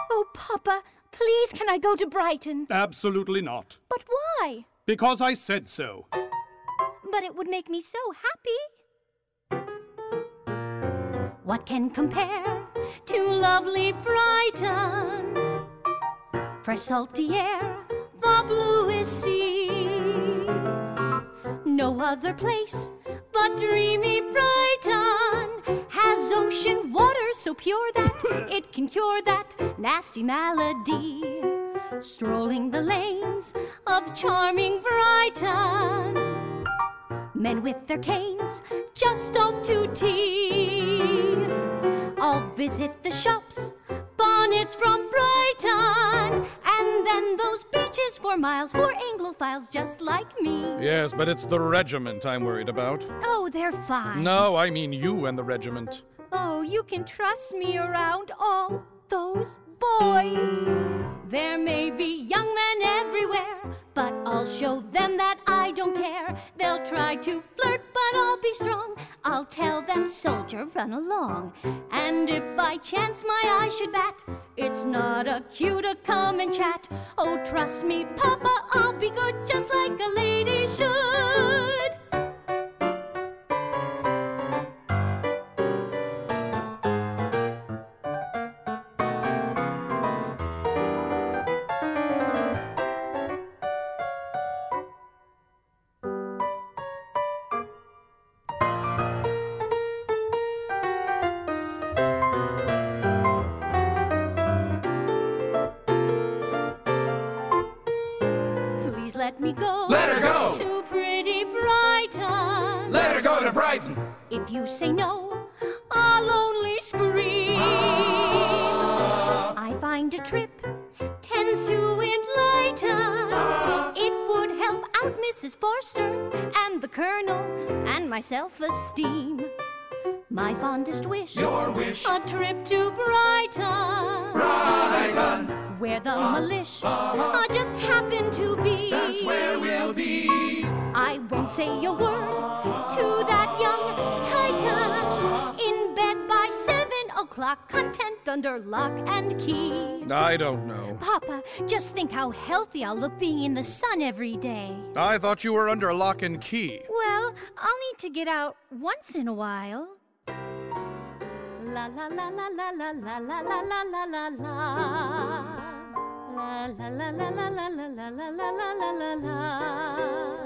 Oh, Papa, please can I go to Brighton? Absolutely not. But why? Because I said so. But it would make me so happy. What can compare to lovely Brighton? Fresh salty air, the bluest sea. No other place but dreamy Brighton has ocean water so pure that it can cure that nasty malady. Strolling the lanes of charming Brighton, men with their canes just off to tea. I'll visit the shops, bonnets from Brighton, and then those beaches for miles for Anglophiles just like me. Yes, but it's the regiment I'm worried about. Oh, they're fine. No, I mean you and the regiment. Oh, you can trust me around all those boys. There may be young men everywhere, but I'll show them that I don't care. They'll try to flirt, but I'll be strong. I'll tell them, soldier, run along. And if by chance my eye should bat, it's not a cue to come and chat. Oh, trust me, Papa, I'll be good just like a lady should. Let me go. Let her go. To pretty Brighton. Let her go to Brighton. If you say no, I'll only scream. I find a trip tends to enlighten. It would help out Mrs. Forster and the Colonel and my self-esteem. My fondest wish, your wish, a trip to Brighton. Brighton, where the militia just happen to be. That's where we'll be. I won't say a word to that young Titan. In bed by 7 o'clock, content under lock and key. I don't know. Papa, just think how healthy I'll look being in the sun every day. I thought you were under lock and key. Well, I'll need to get out once in a while. La la la la la la la la la la la la la. La la la la la la la la la la la la la.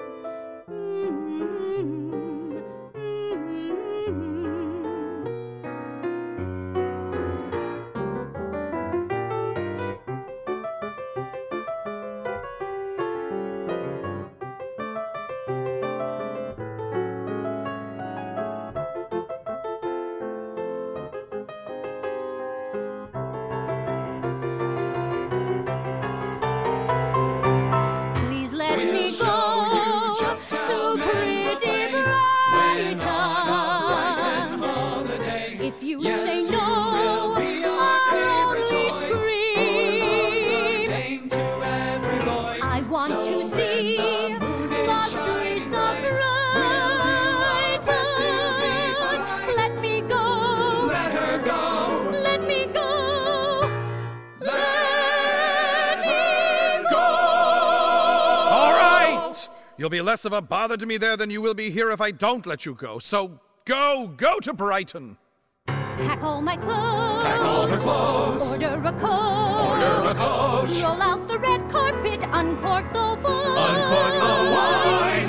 If you say no, I'll only scream. I want to see the streets of Brighton. Let me go. Let her go. Let me go. Let me go. All right! You'll be less of a bother to me there than you will be here if I don't let you go. So go to Brighton. Pack all my clothes. Pack all her clothes. Order a coach. Order a coach. Roll out the red carpet. Uncork the wine. Uncork the wine.